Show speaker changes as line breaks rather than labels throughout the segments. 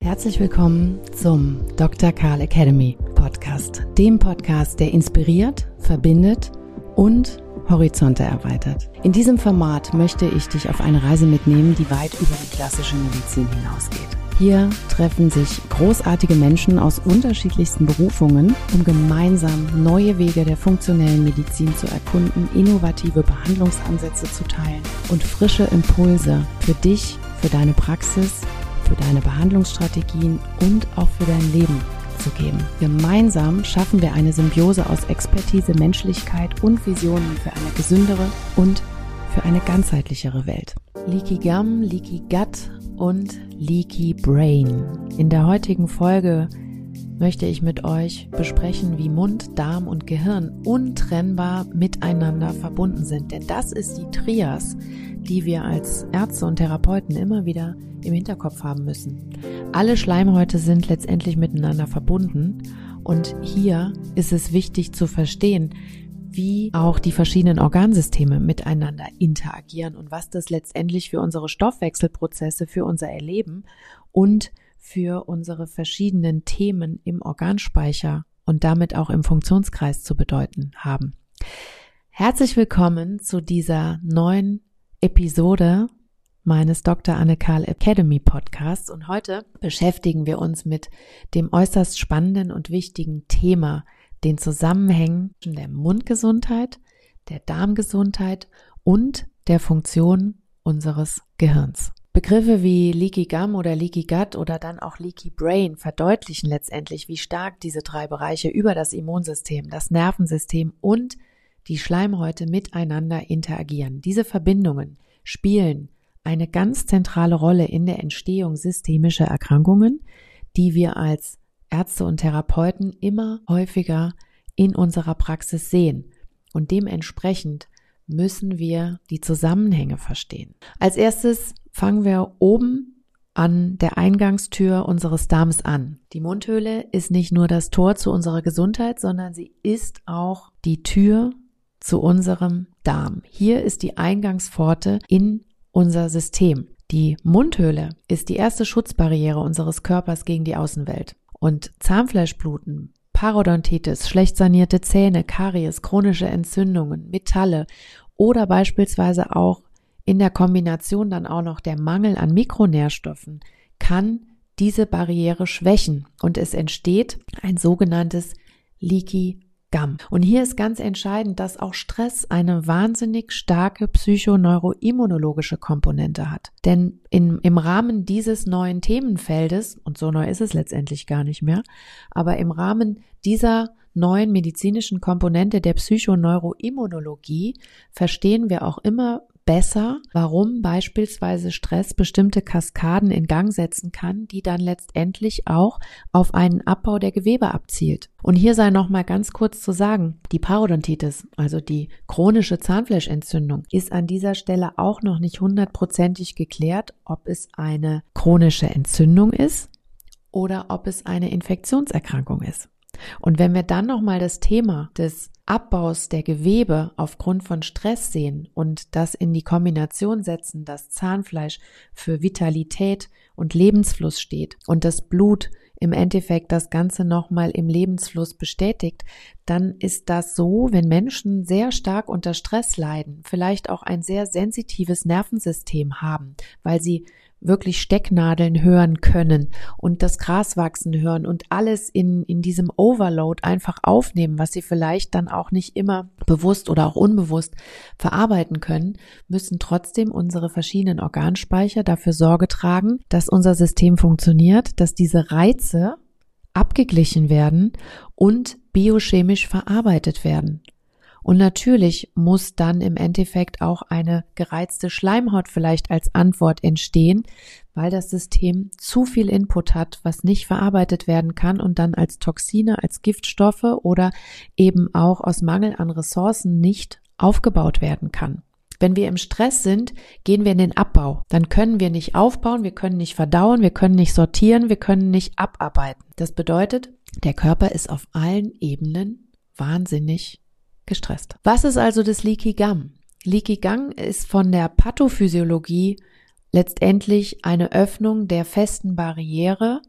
Herzlich willkommen zum Dr. Karl Academy Podcast, dem Podcast, der inspiriert, verbindet und Horizonte erweitert. In diesem Format möchte ich dich auf eine Reise mitnehmen, die weit über die klassische Medizin hinausgeht. Hier treffen sich großartige Menschen aus unterschiedlichsten Berufungen, um gemeinsam neue Wege der funktionellen Medizin zu erkunden, innovative Behandlungsansätze zu teilen und frische Impulse für dich, für deine Praxis, für deine Behandlungsstrategien und auch für dein Leben zu geben. Gemeinsam schaffen wir eine Symbiose aus Expertise, Menschlichkeit und Visionen für eine gesündere und für eine ganzheitlichere Welt. Leaky Gum, Leaky Gut und Leaky Brain. In der heutigen Folge möchte ich mit euch besprechen, wie Mund, Darm und Gehirn untrennbar miteinander verbunden sind. Denn das ist die Trias, die wir als Ärzte und Therapeuten immer wieder im Hinterkopf haben müssen. Alle Schleimhäute sind letztendlich miteinander verbunden und hier ist es wichtig zu verstehen, wie auch die verschiedenen Organsysteme miteinander interagieren und was das letztendlich für unsere Stoffwechselprozesse, für unser Erleben und für unsere verschiedenen Themen im Organspeicher und damit auch im Funktionskreis zu bedeuten haben. Herzlich willkommen zu dieser neuen Episode meines Dr. Anne-Karl Academy Podcasts und heute beschäftigen wir uns mit dem äußerst spannenden und wichtigen Thema, den Zusammenhängen zwischen der Mundgesundheit, der Darmgesundheit und der Funktion unseres Gehirns. Begriffe wie Leaky Gum oder Leaky Gut oder dann auch Leaky Brain verdeutlichen letztendlich, wie stark diese drei Bereiche über das Immunsystem, das Nervensystem und die Schleimhäute miteinander interagieren. Diese Verbindungen spielen eine ganz zentrale Rolle in der Entstehung systemischer Erkrankungen, die wir als Ärzte und Therapeuten immer häufiger in unserer Praxis sehen. Und dementsprechend müssen wir die Zusammenhänge verstehen. Als erstes fangen wir oben an der Eingangstür unseres Darms an. Die Mundhöhle ist nicht nur das Tor zu unserer Gesundheit, sondern sie ist auch die Tür zu unserem Darm. Hier ist die Eingangspforte in unser System. Die Mundhöhle ist die erste Schutzbarriere unseres Körpers gegen die Außenwelt. Und Zahnfleischbluten, Parodontitis, schlecht sanierte Zähne, Karies, chronische Entzündungen, Metalle oder beispielsweise auch in der Kombination dann auch noch der Mangel an Mikronährstoffen kann diese Barriere schwächen und es entsteht ein sogenanntes Leaky Gum. Und hier ist ganz entscheidend, dass auch Stress eine wahnsinnig starke psychoneuroimmunologische Komponente hat. Denn im Rahmen dieses neuen Themenfeldes, und so neu ist es letztendlich gar nicht mehr, aber im Rahmen dieser neuen medizinischen Komponente der Psychoneuroimmunologie verstehen wir auch immer besser, warum beispielsweise Stress bestimmte Kaskaden in Gang setzen kann, die dann letztendlich auch auf einen Abbau der Gewebe abzielt. Und hier sei noch mal ganz kurz zu sagen, die Parodontitis, also die chronische Zahnfleischentzündung, ist an dieser Stelle auch noch nicht 100%ig geklärt, ob es eine chronische Entzündung ist oder ob es eine Infektionserkrankung ist. Und wenn wir dann nochmal das Thema des Abbaus der Gewebe aufgrund von Stress sehen und das in die Kombination setzen, dass Zahnfleisch für Vitalität und Lebensfluss steht und das Blut im Endeffekt das Ganze nochmal im Lebensfluss bestätigt, dann ist das so, wenn Menschen sehr stark unter Stress leiden, vielleicht auch ein sehr sensitives Nervensystem haben, weil sie wirklich Stecknadeln hören können und das Gras wachsen hören und alles in diesem Overload einfach aufnehmen, was sie vielleicht dann auch nicht immer bewusst oder auch unbewusst verarbeiten können, müssen trotzdem unsere verschiedenen Organspeicher dafür Sorge tragen, dass unser System funktioniert, dass diese Reize abgeglichen werden und biochemisch verarbeitet werden. Und natürlich muss dann im Endeffekt auch eine gereizte Schleimhaut vielleicht als Antwort entstehen, weil das System zu viel Input hat, was nicht verarbeitet werden kann und dann als Toxine, als Giftstoffe oder eben auch aus Mangel an Ressourcen nicht aufgebaut werden kann. Wenn wir im Stress sind, gehen wir in den Abbau. Dann können wir nicht aufbauen, wir können nicht verdauen, wir können nicht sortieren, wir können nicht abarbeiten. Das bedeutet, der Körper ist auf allen Ebenen wahnsinnig gestresst. Was ist also das Leaky Gum? Leaky Gum ist von der Pathophysiologie letztendlich eine Öffnung der festen Barriere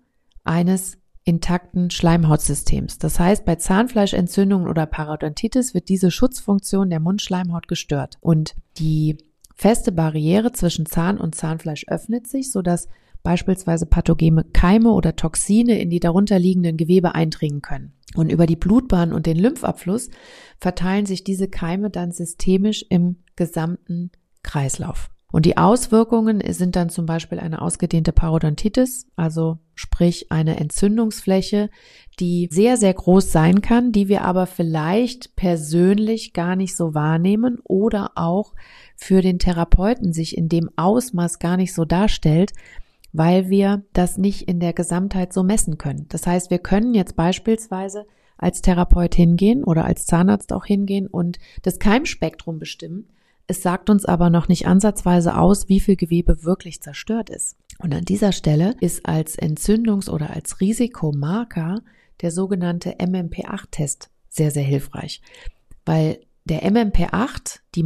eines intakten Schleimhautsystems. Das heißt, bei Zahnfleischentzündungen oder Parodontitis wird diese Schutzfunktion der Mundschleimhaut gestört und die feste Barriere zwischen Zahn und Zahnfleisch öffnet sich, sodass beispielsweise pathogene Keime oder Toxine in die darunterliegenden Gewebe eindringen können. Und über die Blutbahn und den Lymphabfluss verteilen sich diese Keime dann systemisch im gesamten Kreislauf. Und die Auswirkungen sind dann zum Beispiel eine ausgedehnte Parodontitis, also sprich eine Entzündungsfläche, die sehr, sehr groß sein kann, die wir aber vielleicht persönlich gar nicht so wahrnehmen oder auch für den Therapeuten sich in dem Ausmaß gar nicht so darstellt, weil wir das nicht in der Gesamtheit so messen können. Das heißt, wir können jetzt beispielsweise als Therapeut hingehen oder als Zahnarzt auch hingehen und das Keimspektrum bestimmen. Es sagt uns aber noch nicht ansatzweise aus, wie viel Gewebe wirklich zerstört ist. Und an dieser Stelle ist als Entzündungs- oder als Risikomarker der sogenannte MMP8-Test sehr, sehr hilfreich, weil der MMP8, die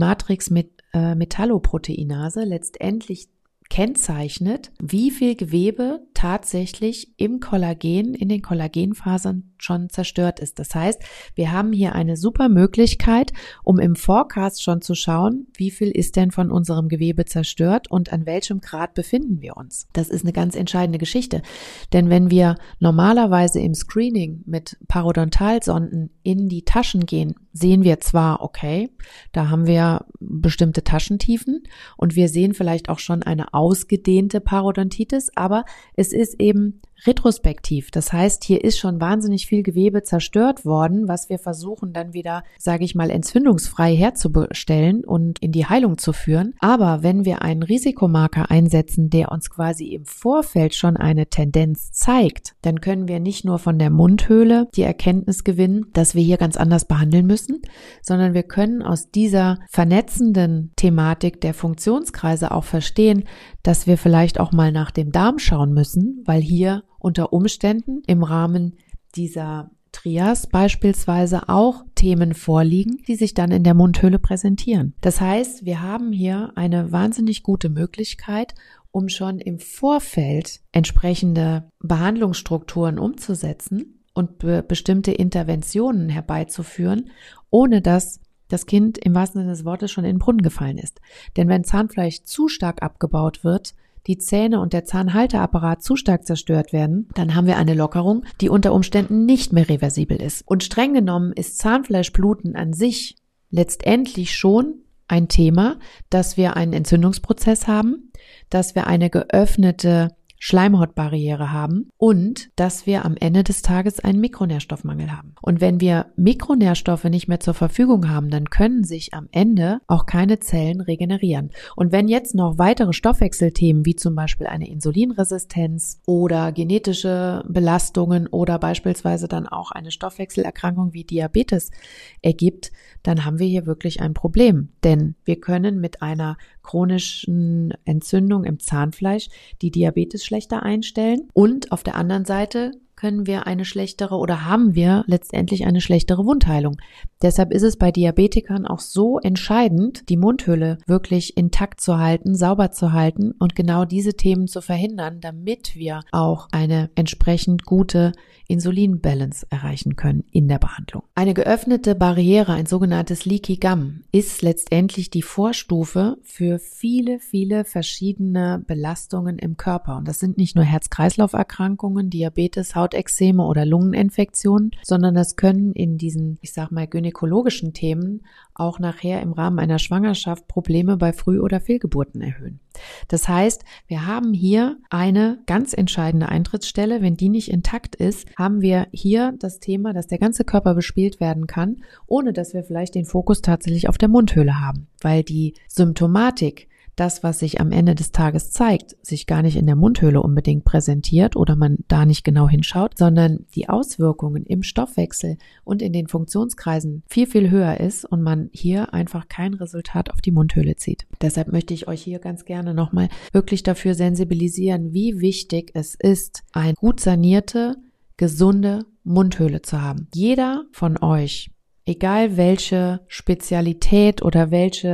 Matrix-Metalloproteinase, letztendlich kennzeichnet, wie viel Gewebe tatsächlich im Kollagen, in den Kollagenfasern schon zerstört ist. Das heißt, wir haben hier eine super Möglichkeit, um im Forecast schon zu schauen, wie viel ist denn von unserem Gewebe zerstört und an welchem Grad befinden wir uns. Das ist eine ganz entscheidende Geschichte, denn wenn wir normalerweise im Screening mit Parodontalsonden in die Taschen gehen, sehen wir zwar, okay, da haben wir bestimmte Taschentiefen und wir sehen vielleicht auch schon eine ausgedehnte Parodontitis, aber es ist eben retrospektiv. Das heißt, hier ist schon wahnsinnig viel Gewebe zerstört worden, was wir versuchen dann wieder, sage ich mal, entzündungsfrei herzustellen und in die Heilung zu führen. Aber wenn wir einen Risikomarker einsetzen, der uns quasi im Vorfeld schon eine Tendenz zeigt, dann können wir nicht nur von der Mundhöhle die Erkenntnis gewinnen, dass wir hier ganz anders behandeln müssen, sondern wir können aus dieser vernetzenden Thematik der Funktionskreise auch verstehen, dass wir vielleicht auch mal nach dem Darm schauen müssen, weil hier unter Umständen im Rahmen dieser Trias beispielsweise auch Themen vorliegen, die sich dann in der Mundhöhle präsentieren. Das heißt, wir haben hier eine wahnsinnig gute Möglichkeit, um schon im Vorfeld entsprechende Behandlungsstrukturen umzusetzen und bestimmte Interventionen herbeizuführen, ohne dass das Kind im wahrsten Sinne des Wortes schon in den Brunnen gefallen ist. Denn wenn Zahnfleisch zu stark abgebaut wird, die Zähne und der Zahnhalteapparat zu stark zerstört werden, dann haben wir eine Lockerung, die unter Umständen nicht mehr reversibel ist. Und streng genommen ist Zahnfleischbluten an sich letztendlich schon ein Thema, dass wir einen Entzündungsprozess haben, dass wir eine geöffnete Schleimhautbarriere haben und dass wir am Ende des Tages einen Mikronährstoffmangel haben. Und wenn wir Mikronährstoffe nicht mehr zur Verfügung haben, dann können sich am Ende auch keine Zellen regenerieren. Und wenn jetzt noch weitere Stoffwechselthemen wie zum Beispiel eine Insulinresistenz oder genetische Belastungen oder beispielsweise dann auch eine Stoffwechselerkrankung wie Diabetes ergibt, dann haben wir hier wirklich ein Problem. Denn wir können mit einer chronischen Entzündung im Zahnfleisch die Diabetes schlechter einstellen und auf der anderen Seite können wir eine schlechtere oder haben wir letztendlich eine schlechtere Wundheilung. Deshalb ist es bei Diabetikern auch so entscheidend, die Mundhöhle wirklich intakt zu halten, sauber zu halten und genau diese Themen zu verhindern, damit wir auch eine entsprechend gute Insulinbalance erreichen können in der Behandlung. Eine geöffnete Barriere, ein sogenanntes Leaky Gum, ist letztendlich die Vorstufe für viele, viele verschiedene Belastungen im Körper. Und das sind nicht nur Herz-Kreislauf-Erkrankungen, Diabetes, Hautexzeme oder Lungeninfektionen, sondern das können in diesen, ich sag mal, gynäkologischen Themen auch nachher im Rahmen einer Schwangerschaft Probleme bei Früh- oder Fehlgeburten erhöhen. Das heißt, wir haben hier eine ganz entscheidende Eintrittsstelle. Wenn die nicht intakt ist, haben wir hier das Thema, dass der ganze Körper bespielt werden kann, ohne dass wir vielleicht den Fokus tatsächlich auf der Mundhöhle haben, weil die Symptomatik, das, was sich am Ende des Tages zeigt, sich gar nicht in der Mundhöhle unbedingt präsentiert oder man da nicht genau hinschaut, sondern die Auswirkungen im Stoffwechsel und in den Funktionskreisen viel, viel höher ist und man hier einfach kein Resultat auf die Mundhöhle zieht. Deshalb möchte ich euch hier ganz gerne nochmal wirklich dafür sensibilisieren, wie wichtig es ist, eine gut sanierte, gesunde Mundhöhle zu haben. Jeder von euch, egal welche Spezialität oder welche,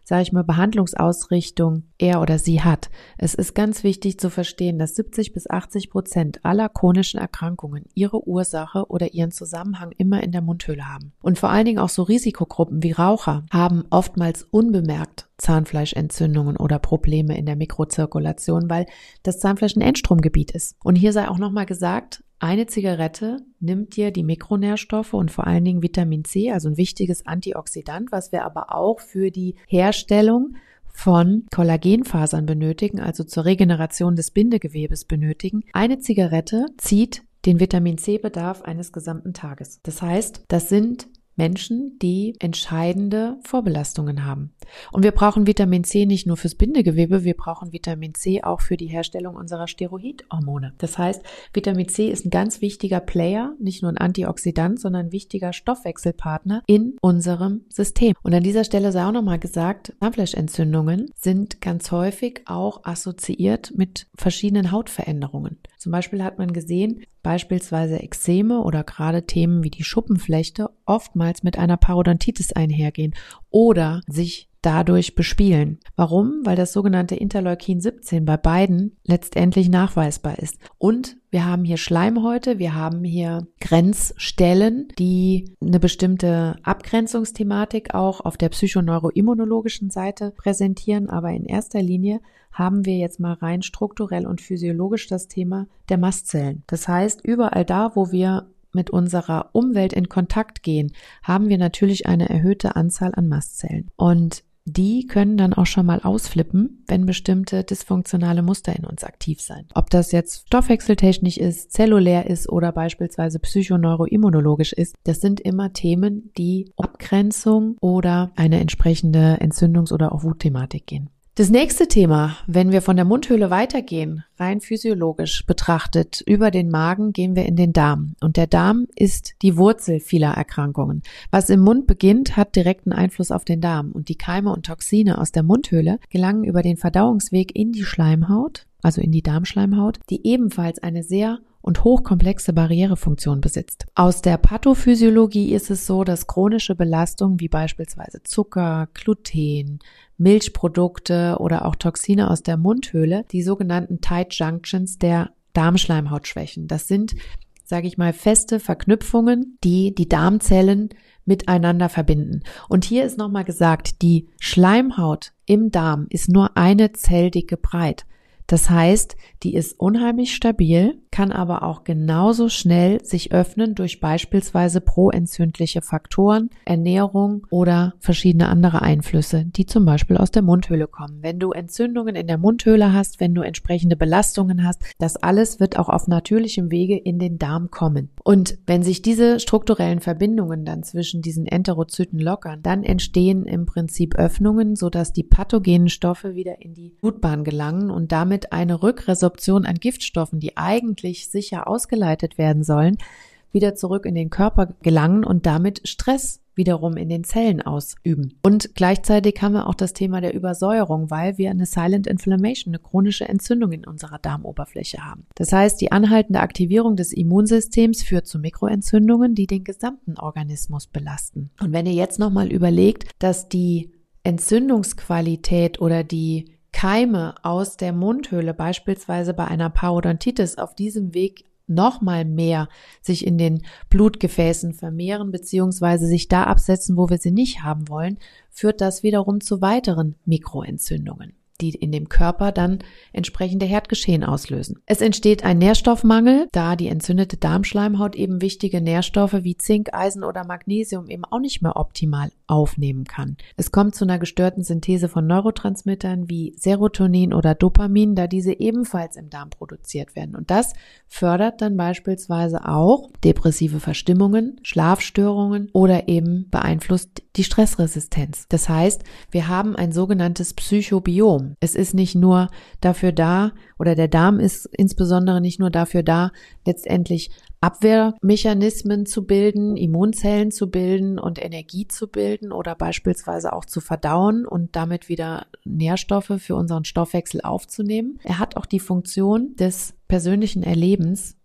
sage ich mal, Behandlungsausrichtung er oder sie hat. Es ist ganz wichtig zu verstehen, dass 70-80% aller chronischen Erkrankungen ihre Ursache oder ihren Zusammenhang immer in der Mundhöhle haben. Und vor allen Dingen auch so Risikogruppen wie Raucher haben oftmals unbemerkt Zahnfleischentzündungen oder Probleme in der Mikrozirkulation, weil das Zahnfleisch ein Endstromgebiet ist. Und hier sei auch nochmal gesagt, eine Zigarette nimmt dir die Mikronährstoffe und vor allen Dingen Vitamin C, also ein wichtiges Antioxidant, was wir aber auch für die Herstellung von Kollagenfasern benötigen, also zur Regeneration des Bindegewebes benötigen. Eine Zigarette zieht den Vitamin C-Bedarf eines gesamten Tages. Das heißt, das sind Menschen, die entscheidende Vorbelastungen haben. Und wir brauchen Vitamin C nicht nur fürs Bindegewebe, wir brauchen Vitamin C auch für die Herstellung unserer Steroidhormone. Das heißt, Vitamin C ist ein ganz wichtiger Player, nicht nur ein Antioxidant, sondern ein wichtiger Stoffwechselpartner in unserem System. Und an dieser Stelle sei auch nochmal gesagt, Zahnfleischentzündungen sind ganz häufig auch assoziiert mit verschiedenen Hautveränderungen. Zum Beispiel hat man gesehen, beispielsweise Ekzeme oder gerade Themen wie die Schuppenflechte oftmals mit einer Parodontitis einhergehen oder sich dadurch bespielen. Warum? Weil das sogenannte Interleukin 17 bei beiden letztendlich nachweisbar ist. Und wir haben hier Schleimhäute, wir haben hier Grenzstellen, die eine bestimmte Abgrenzungsthematik auch auf der psychoneuroimmunologischen Seite präsentieren. Aber in erster Linie haben wir jetzt mal rein strukturell und physiologisch das Thema der Mastzellen. Das heißt, überall da, wo wir mit unserer Umwelt in Kontakt gehen, haben wir natürlich eine erhöhte Anzahl an Mastzellen. Und die können dann auch schon mal ausflippen, wenn bestimmte dysfunktionale Muster in uns aktiv sind. Ob das jetzt stoffwechseltechnisch ist, zellulär ist oder beispielsweise psychoneuroimmunologisch ist, das sind immer Themen, die um Abgrenzung oder eine entsprechende Entzündungs- oder auch Wutthematik gehen. Das nächste Thema, wenn wir von der Mundhöhle weitergehen, rein physiologisch betrachtet, über den Magen gehen wir in den Darm. Und der Darm ist die Wurzel vieler Erkrankungen. Was im Mund beginnt, hat direkten Einfluss auf den Darm. Und die Keime und Toxine aus der Mundhöhle gelangen über den Verdauungsweg in die Schleimhaut, also in die Darmschleimhaut, die ebenfalls eine sehr und hochkomplexe Barrierefunktion besitzt. Aus der Pathophysiologie ist es so, dass chronische Belastungen wie beispielsweise Zucker, Gluten, Milchprodukte oder auch Toxine aus der Mundhöhle die sogenannten Tight Junctions der Darmschleimhaut schwächen. Das sind, sage ich mal, feste Verknüpfungen, die die Darmzellen miteinander verbinden. Und hier ist nochmal gesagt, die Schleimhaut im Darm ist nur eine Zelldicke breit. Das heißt, die ist unheimlich stabil, kann aber auch genauso schnell sich öffnen durch beispielsweise proentzündliche Faktoren, Ernährung oder verschiedene andere Einflüsse, die zum Beispiel aus der Mundhöhle kommen. Wenn du Entzündungen in der Mundhöhle hast, wenn du entsprechende Belastungen hast, das alles wird auch auf natürlichem Wege in den Darm kommen. Und wenn sich diese strukturellen Verbindungen dann zwischen diesen Enterozyten lockern, dann entstehen im Prinzip Öffnungen, sodass die pathogenen Stoffe wieder in die Blutbahn gelangen und damit eine Rückresorption an Giftstoffen, die eigentlich sicher ausgeleitet werden sollen, wieder zurück in den Körper gelangen und damit Stress wiederum in den Zellen ausüben. Und gleichzeitig haben wir auch das Thema der Übersäuerung, weil wir eine Silent Inflammation, eine chronische Entzündung in unserer Darmoberfläche haben. Das heißt, die anhaltende Aktivierung des Immunsystems führt zu Mikroentzündungen, die den gesamten Organismus belasten. Und wenn ihr jetzt nochmal überlegt, dass die Entzündungsqualität oder die Keime aus der Mundhöhle beispielsweise bei einer Parodontitis auf diesem Weg nochmal mehr sich in den Blutgefäßen vermehren bzw. sich da absetzen, wo wir sie nicht haben wollen, führt das wiederum zu weiteren Mikroentzündungen, die in dem Körper dann entsprechende Herdgeschehen auslösen. Es entsteht ein Nährstoffmangel, da die entzündete Darmschleimhaut eben wichtige Nährstoffe wie Zink, Eisen oder Magnesium eben auch nicht mehr optimal aufnehmen kann. Es kommt zu einer gestörten Synthese von Neurotransmittern wie Serotonin oder Dopamin, da diese ebenfalls im Darm produziert werden. Und das fördert dann beispielsweise auch depressive Verstimmungen, Schlafstörungen oder eben beeinflusst die Stressresistenz. Das heißt, wir haben ein sogenanntes Psychobiom. Es ist nicht nur dafür da, oder der Darm ist insbesondere nicht nur dafür da, letztendlich Abwehrmechanismen zu bilden, Immunzellen zu bilden und Energie zu bilden oder beispielsweise auch zu verdauen und damit wieder Nährstoffe für unseren Stoffwechsel aufzunehmen. Er hat auch die Funktion des persönlichen Erlebens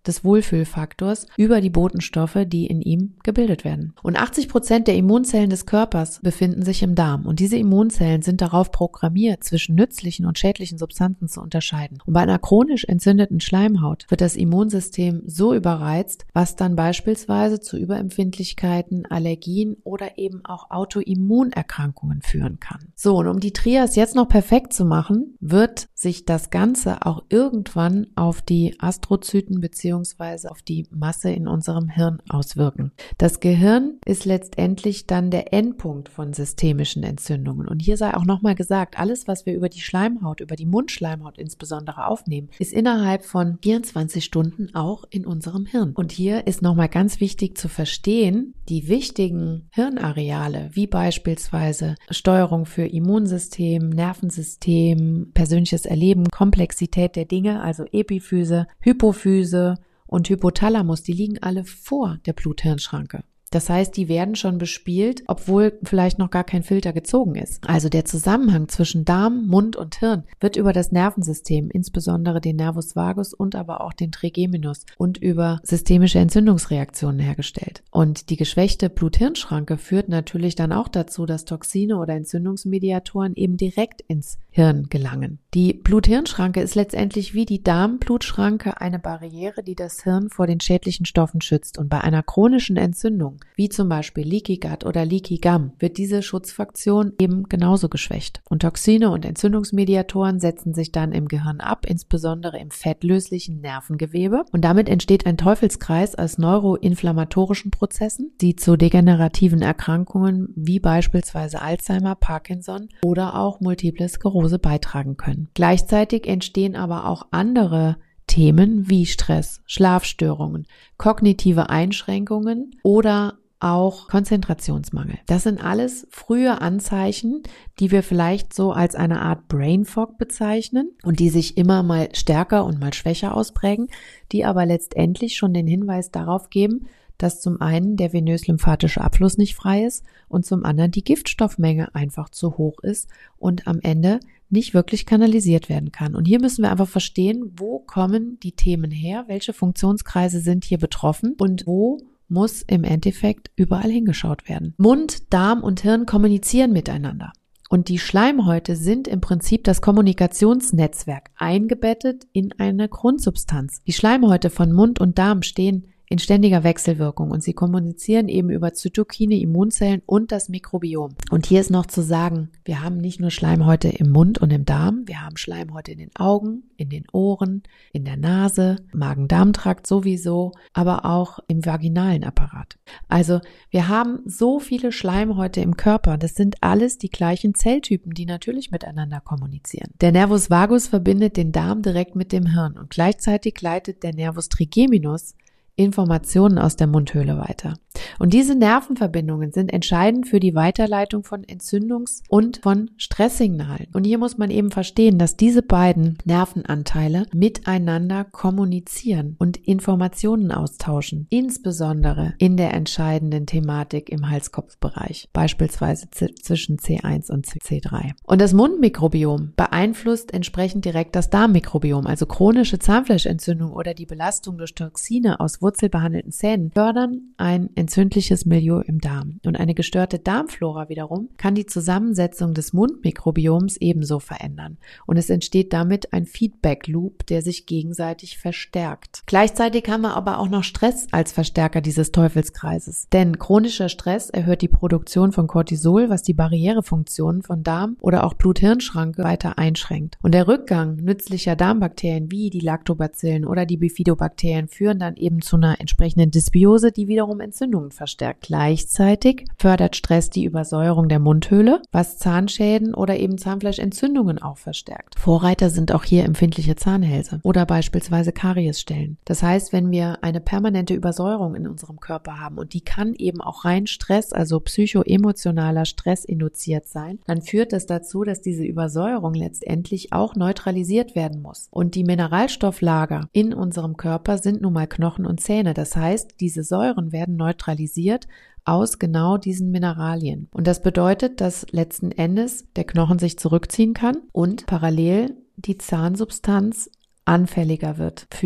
des Wohlfühlfaktors über die Botenstoffe, die in ihm gebildet werden. Und 80% der Immunzellen des Körpers befinden sich im Darm. Und diese Immunzellen sind darauf programmiert, zwischen nützlichen und schädlichen Substanzen zu unterscheiden. Und bei einer chronisch entzündeten Schleimhaut wird das Immunsystem so überreizt, was dann beispielsweise zu Überempfindlichkeiten, Allergien oder eben auch Autoimmunerkrankungen führen kann. So, und um die Trias jetzt noch perfekt zu machen, wird sich das Ganze auch irgendwann auf die Astrozyten bzw. auf die Masse in unserem Hirn auswirken. Das Gehirn ist letztendlich dann der Endpunkt von systemischen Entzündungen. Und hier sei auch nochmal gesagt, alles, was wir über die Schleimhaut, über die Mundschleimhaut insbesondere aufnehmen, ist innerhalb von 24 Stunden auch in unserem Hirn. Und hier ist nochmal ganz wichtig zu verstehen, die wichtigen Hirnareale, wie beispielsweise Steuerung für Immunsystem, Nervensystem, persönliches Erleben, Komplexität der Dinge, also Epiphyse, Hypophyse und Hypothalamus, die liegen alle vor der Blut-Hirn-Schranke. Das heißt, die werden schon bespielt, obwohl vielleicht noch gar kein Filter gezogen ist. Also der Zusammenhang zwischen Darm, Mund und Hirn wird über das Nervensystem, insbesondere den Nervus vagus und aber auch den Trigeminus und über systemische Entzündungsreaktionen hergestellt. Und die geschwächte Blut-Hirn-Schranke führt natürlich dann auch dazu, dass Toxine oder Entzündungsmediatoren eben direkt ins Hirn gelangen. Die Blut-Hirn-Schranke ist letztendlich wie die Darm-Blutschranke eine Barriere, die das Hirn vor den schädlichen Stoffen schützt. Und bei einer chronischen Entzündung, wie zum Beispiel Leaky Gut oder Leaky Gum, wird diese Schutzfunktion eben genauso geschwächt. Und Toxine und Entzündungsmediatoren setzen sich dann im Gehirn ab, insbesondere im fettlöslichen Nervengewebe. Und damit entsteht ein Teufelskreis aus neuroinflammatorischen Prozessen, die zu degenerativen Erkrankungen wie beispielsweise Alzheimer, Parkinson oder auch Multiple Sklerose beitragen können. Gleichzeitig entstehen aber auch andere Themen wie Stress, Schlafstörungen, kognitive Einschränkungen oder auch Konzentrationsmangel. Das sind alles frühe Anzeichen, die wir vielleicht so als eine Art Brain Fog bezeichnen und die sich immer mal stärker und mal schwächer ausprägen, die aber letztendlich schon den Hinweis darauf geben, dass zum einen der venös-lymphatische Abfluss nicht frei ist und zum anderen die Giftstoffmenge einfach zu hoch ist und am Ende nicht wirklich kanalisiert werden kann. Und hier müssen wir einfach verstehen, wo kommen die Themen her, welche Funktionskreise sind hier betroffen und wo muss im Endeffekt überall hingeschaut werden. Mund, Darm und Hirn kommunizieren miteinander. Und die Schleimhäute sind im Prinzip das Kommunikationsnetzwerk eingebettet in eine Grundsubstanz. Die Schleimhäute von Mund und Darm stehen in ständiger Wechselwirkung und sie kommunizieren eben über Zytokine, Immunzellen und das Mikrobiom. Und hier ist noch zu sagen, wir haben nicht nur Schleimhäute im Mund und im Darm, wir haben Schleimhäute in den Augen, in den Ohren, in der Nase, Magen-Darm-Trakt sowieso, aber auch im vaginalen Apparat. Also wir haben so viele Schleimhäute im Körper, das sind alles die gleichen Zelltypen, die natürlich miteinander kommunizieren. Der Nervus vagus verbindet den Darm direkt mit dem Hirn und gleichzeitig leitet der Nervus trigeminus Informationen aus der Mundhöhle weiter. Und diese Nervenverbindungen sind entscheidend für die Weiterleitung von Entzündungs- und von Stresssignalen. Und hier muss man eben verstehen, dass diese beiden Nervenanteile miteinander kommunizieren und Informationen austauschen, insbesondere in der entscheidenden Thematik im Hals-Kopf-Bereich, beispielsweise zwischen C1 und C3. Und das Mundmikrobiom beeinflusst entsprechend direkt das Darmmikrobiom, also chronische Zahnfleischentzündung oder die Belastung durch Toxine aus wurzelbehandelten Zähnen fördern ein entzündliches Milieu im Darm. Und eine gestörte Darmflora wiederum kann die Zusammensetzung des Mundmikrobioms ebenso verändern. Und es entsteht damit ein Feedback-Loop, der sich gegenseitig verstärkt. Gleichzeitig haben wir aber auch noch Stress als Verstärker dieses Teufelskreises. Denn chronischer Stress erhöht die Produktion von Cortisol, was die Barrierefunktionen von Darm oder auch Blut-Hirn-Schranke weiter einschränkt. Und der Rückgang nützlicher Darmbakterien wie die Lactobacillen oder die Bifidobakterien führen dann eben zu einer entsprechenden Dysbiose, die wiederum Entzündungen verstärkt. Gleichzeitig fördert Stress die Übersäuerung der Mundhöhle, was Zahnschäden oder eben Zahnfleischentzündungen auch verstärkt. Vorreiter sind auch hier empfindliche Zahnhälse oder beispielsweise Kariesstellen. Das heißt, wenn wir eine permanente Übersäuerung in unserem Körper haben und die kann eben auch rein Stress, also psychoemotionaler Stress induziert sein, dann führt das dazu, dass diese Übersäuerung letztendlich auch neutralisiert werden muss. Und die Mineralstofflager in unserem Körper sind nun mal Knochen und Zähne. Das heißt, diese Säuren werden neutralisiert aus genau diesen Mineralien. Und das bedeutet, dass letzten Endes der Knochen sich zurückziehen kann und parallel die Zahnsubstanz anfälliger wird für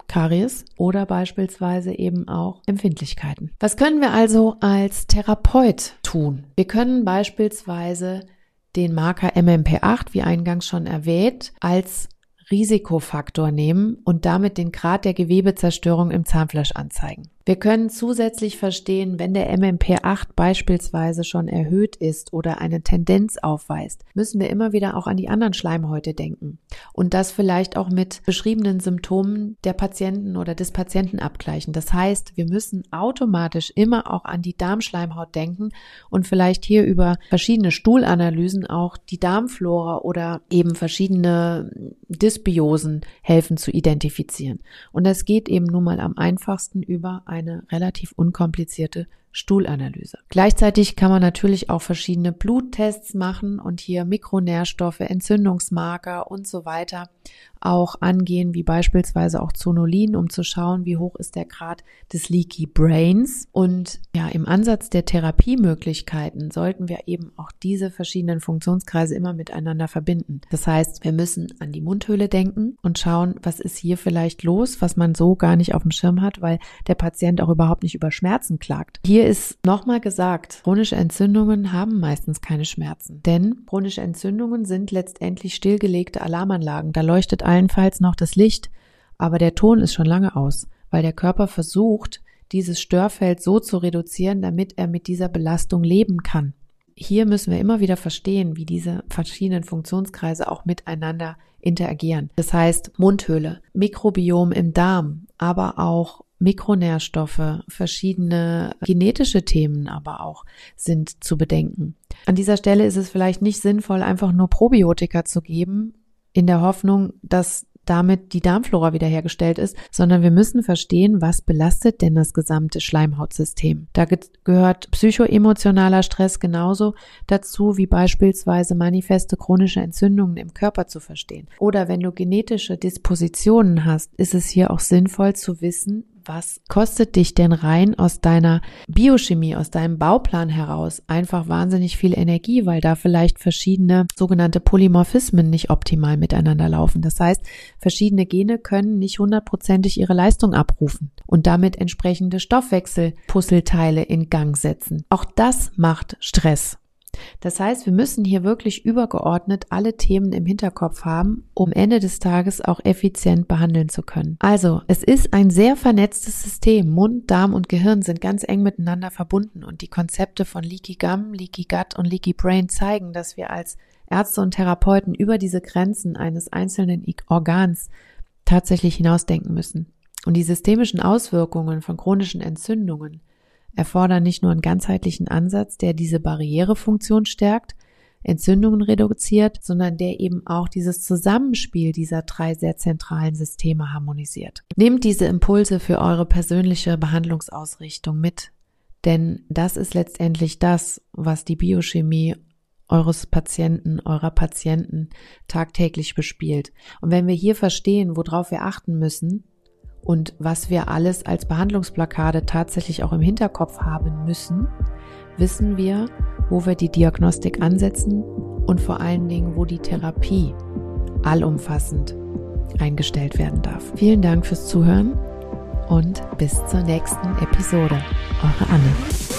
Karies oder beispielsweise eben auch Empfindlichkeiten. Was können wir also als Therapeut tun? Wir können beispielsweise den Marker MMP8, wie eingangs schon erwähnt, als Risikofaktor nehmen und damit den Grad der Gewebezerstörung im Zahnfleisch anzeigen. Wir können zusätzlich verstehen, wenn der MMP8 beispielsweise schon erhöht ist oder eine Tendenz aufweist, müssen wir immer wieder auch an die anderen Schleimhäute denken und das vielleicht auch mit beschriebenen Symptomen der Patienten oder des Patienten abgleichen. Das heißt, wir müssen automatisch immer auch an die Darmschleimhaut denken und vielleicht hier über verschiedene Stuhlanalysen auch die Darmflora oder eben verschiedene Dysbiosen helfen zu identifizieren. Und das geht eben nun mal am einfachsten über eine relativ unkomplizierte Stuhlanalyse. Gleichzeitig kann man natürlich auch verschiedene Bluttests machen und hier Mikronährstoffe, Entzündungsmarker und so weiter auch angehen, wie beispielsweise auch Zonulin, um zu schauen, wie hoch ist der Grad des Leaky Brains. Und ja, im Ansatz der Therapiemöglichkeiten sollten wir eben auch diese verschiedenen Funktionskreise immer miteinander verbinden. Das heißt, wir müssen an die Mundhöhle denken und schauen, was ist hier vielleicht los, was man so gar nicht auf dem Schirm hat, weil der Patient auch überhaupt nicht über Schmerzen klagt. Hier ist nochmal gesagt, chronische Entzündungen haben meistens keine Schmerzen, denn chronische Entzündungen sind letztendlich stillgelegte Alarmanlagen. Da leuchtet allenfalls noch das Licht, aber der Ton ist schon lange aus, weil der Körper versucht, dieses Störfeld so zu reduzieren, damit er mit dieser Belastung leben kann. Hier müssen wir immer wieder verstehen, wie diese verschiedenen Funktionskreise auch miteinander interagieren. Das heißt, Mundhöhle, Mikrobiom im Darm, aber auch Mikronährstoffe, verschiedene genetische Themen aber auch sind zu bedenken. An dieser Stelle ist es vielleicht nicht sinnvoll, einfach nur Probiotika zu geben, in der Hoffnung, dass damit die Darmflora wiederhergestellt ist, sondern wir müssen verstehen, was belastet denn das gesamte Schleimhautsystem. Da gehört psychoemotionaler Stress genauso dazu, wie beispielsweise manifeste chronische Entzündungen im Körper zu verstehen. Oder wenn du genetische Dispositionen hast, ist es hier auch sinnvoll zu wissen, was kostet dich denn rein aus deiner Biochemie, aus deinem Bauplan heraus einfach wahnsinnig viel Energie, weil da vielleicht verschiedene sogenannte Polymorphismen nicht optimal miteinander laufen. Das heißt, verschiedene Gene können nicht 100%ig ihre Leistung abrufen und damit entsprechende Stoffwechselpuzzleteile in Gang setzen. Auch das macht Stress. Das heißt, wir müssen hier wirklich übergeordnet alle Themen im Hinterkopf haben, um Ende des Tages auch effizient behandeln zu können. Also, es ist ein sehr vernetztes System. Mund, Darm und Gehirn sind ganz eng miteinander verbunden und die Konzepte von Leaky Gum, Leaky Gut und Leaky Brain zeigen, dass wir als Ärzte und Therapeuten über diese Grenzen eines einzelnen Organs tatsächlich hinausdenken müssen. Und die systemischen Auswirkungen von chronischen Entzündungen erfordern nicht nur einen ganzheitlichen Ansatz, der diese Barrierefunktion stärkt, Entzündungen reduziert, sondern der eben auch dieses Zusammenspiel dieser 3 sehr zentralen Systeme harmonisiert. Nehmt diese Impulse für eure persönliche Behandlungsausrichtung mit, denn das ist letztendlich das, was die Biochemie eures Patienten, eurer Patienten tagtäglich bespielt. Und wenn wir hier verstehen, worauf wir achten müssen, und was wir alles als Behandlungsblockade tatsächlich auch im Hinterkopf haben müssen, wissen wir, wo wir die Diagnostik ansetzen und vor allen Dingen, wo die Therapie allumfassend eingestellt werden darf. Vielen Dank fürs Zuhören und bis zur nächsten Episode. Eure Anne.